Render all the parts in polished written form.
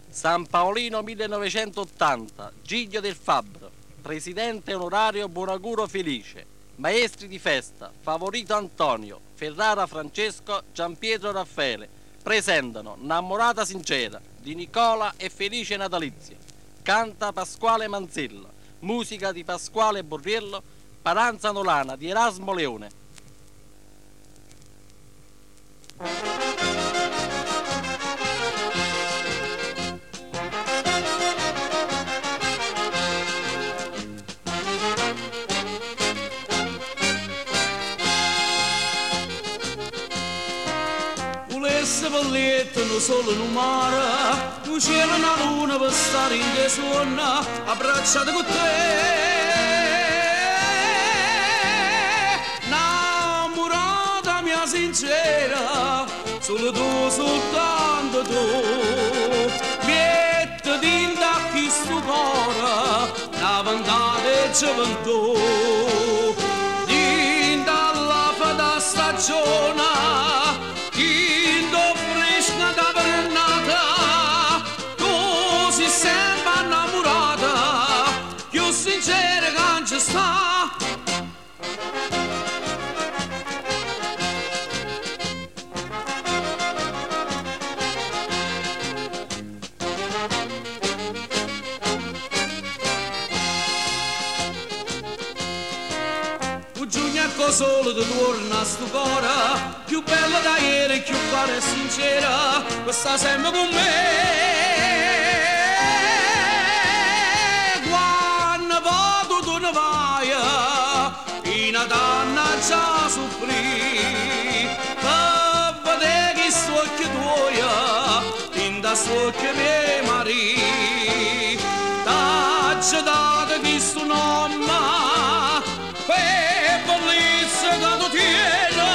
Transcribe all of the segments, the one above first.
San Paolino 1980, Giglio del Fabbro, presidente onorario Buonauguro Felice, maestri di festa, Favorito Antonio, Ferrara Francesco, Giampietro Raffaele, presentano Innamorata sincera di Nicola e Felice Natalizio, canta Pasquale Manzella, musica di Pasquale Borriello, Paranza Nolana di Erasmo Leone. Volesse valletta non solo in un mare, non c'era una luna per stare in che suona, abbracciate con te. Innamorata mia sincera, solo tu, soltanto tu. Mettiti in tacchi sto cuore, la ventata e gioventù. Dinda alla fata stagione, sincera che ci sta. Un giugno solo di torna a sto cuore, più bella da ieri, più cara e sincera, questa sempre con me. Una donna già soffrì, per vedere che suocchi tuoi, in da suocchi miei marì, t'ha dato che sto nome, per bellezza che tu tieni,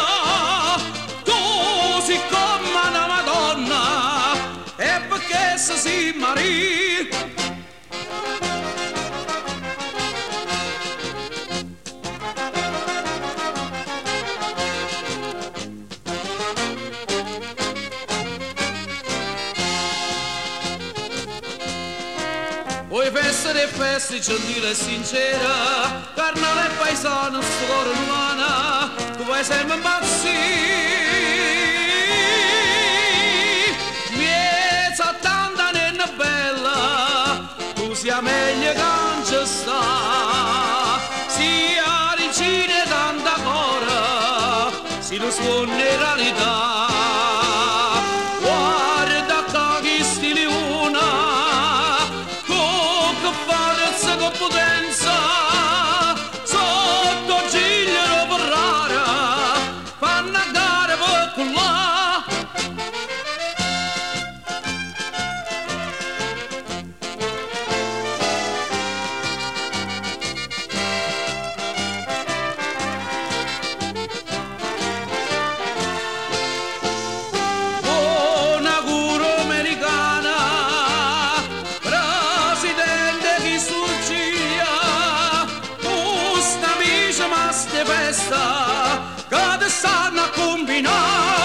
tu sei come una Madonna, e perché se si marì. Poi feste e feste, gentile e sincera, carnale e paesano, sto cuore umana, tu vai sempre impazzire. Miezza tanta nena bella, tu sia meglio che non ci sta. Sia regina e tanta cora, si lo suona in realtà. Guarda che stile una, con potenza, sotto giglio per rara, fanno a gara per cullà. Buonauguro americana, presidente chi festa che ti stanno a combinare.